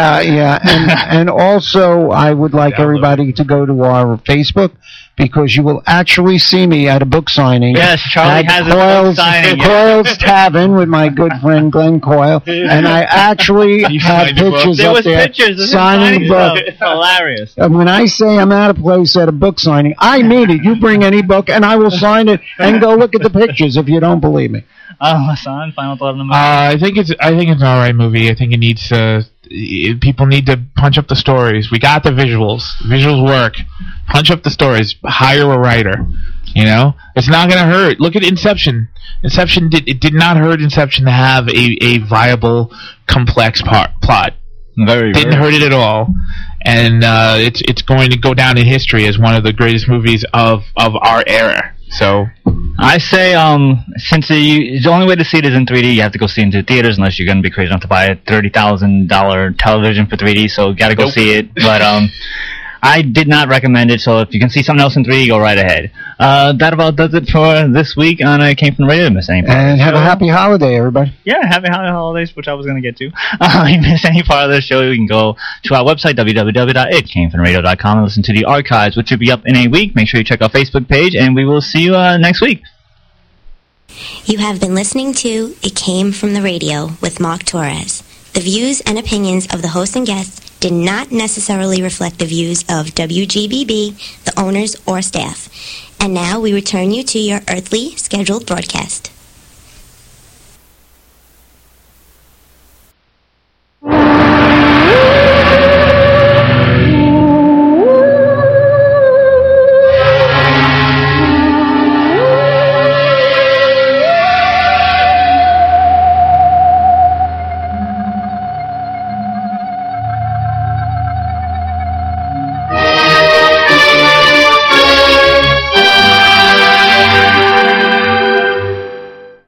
and also I would like everybody to go to our Facebook, because you will actually see me at a book signing. Yes, Charlie at has a book signing. Coyle's Tavern with my good friend Glenn Coyle, and I actually You have signed your book? pictures There up was there pictures of signing him the book. It's hilarious. And when I say I'm at a place at a book signing, I mean it. You bring any book, and I will sign it, and go look at the pictures if you don't believe me. Hassan, final thought on the movie? I think it's an alright movie. I think it needs people need to punch up the stories. We got the visuals. Visuals work. Punch up the stories. Hire a writer. You know, it's not gonna hurt. Look at Inception. It did not hurt Inception to have a viable, complex plot. Didn't hurt it at all, and it's going to go down in history as one of the greatest movies of our era. So I say, since the only way to see it is in 3D, you have to go see it into theaters, unless you're going to be crazy enough to buy a $30,000 television for 3D, so gotta go see it. But I did not recommend it, so if you can see something else in 3D, go right ahead. That about does it for this week on I Came From the Radio. Miss any part of And the have a show? happy holiday, everybody. Yeah, happy holidays, which I was going to get to. If you miss any part of the show, you can go to our website, www.itcamefromradio.com, and listen to the archives, which will be up in a week. Make sure you check our Facebook page, and we will see you next week. You have been listening to It Came From the Radio with Mark Torres. The views and opinions of the host and guests did not necessarily reflect the views of WGBB, the owners, or staff. And now we return you to your earthly scheduled broadcast.